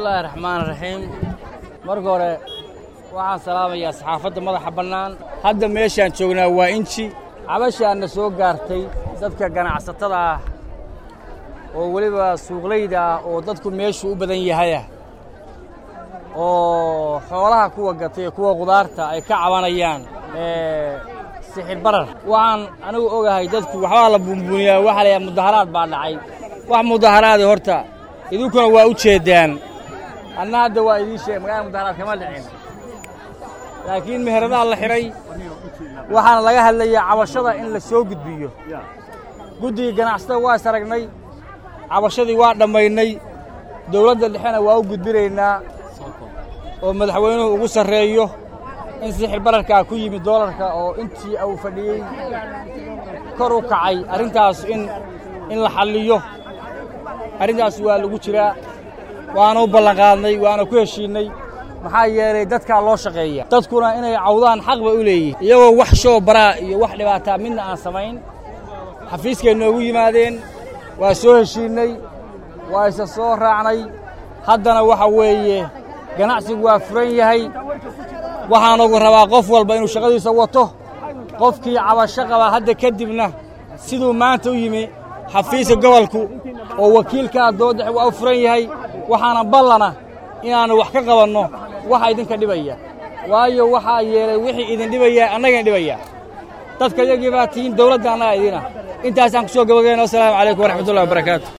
الله الرحمن الرحيم مرقورة waxaan salaamayaa saxaafadda madaxa bannaan hadda meeshaan joognaa waa inji cabashaana soo gaartay dadka ganacsatada ah oo waliba suuqleyda ah oo dadku meeshu u badan yahay oo xoolaha kuwa gatay kuwa qudaarta ay ka cabanayaan sixir barar waxaan anigu ogahay dadku waxba la buunbuuniyaa waxa la mudaharaad baa dhacay wax mudaharaad horta idinkuna waa u jeedaan anna hadda waa idin sheegay magaalada mudaharaad kama dhicin laakiin meheradaha la xiray waxaan laga hadlayaa cabashada in la soo gudbiyo guddiga ganacsatada waa saragnay cabashadii waa dhammaynay dawladda dhexena waa u gudbinaynaa oo madaxweynuhu ugu sarreeyo in sixir bararka ku yimid doolarka oo intii uu fadhiyay kor u kacay arrintaas in la xalliyo arrintaas waa lagu jiraa waana u ballan qaadnay waana ku heshiinay maxaa yeelay dadka loo shaqeeya dadkuna inay cawdaan xaq ba u leeyihiin iyagoo wax shoo baraa iyo wax dhibaato midna aan samayn xafiiskay noogu yimaadeen waa soo heshiinay waa isa soo raacnay haddana waxa weeye ganacsigu waa furan yahay waxaan ugu rabaa qof walba inuu shaqadiisa wato qofkii cabasho qaba hadda kadibna siduu maanta u yimi xafiiska gobolku oo wakiilka doodax waa furan yahay waxaana ballana inaanu wax ka qabanno waxa idinka dhibaya waayo waxa yeelay wixii idin dhibaya annaga dhibaya dadka iyagii baa tiin dawladda annaga idina intaas aan ku soo gabagayno. Assalaamu calaykum waraxmatullaahi wabarakaatuh.